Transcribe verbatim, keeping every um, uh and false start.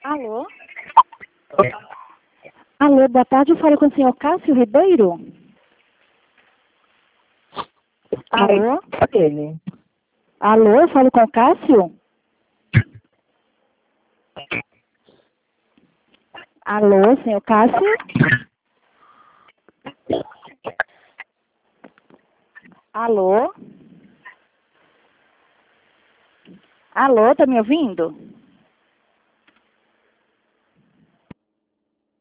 Alô? Alô, boa tarde, eu falo com o senhor Cássio Ribeiro? Alô? Ele. Alô, eu falo com o Cássio? Alô, senhor Cássio? Alô? Alô, tá me ouvindo?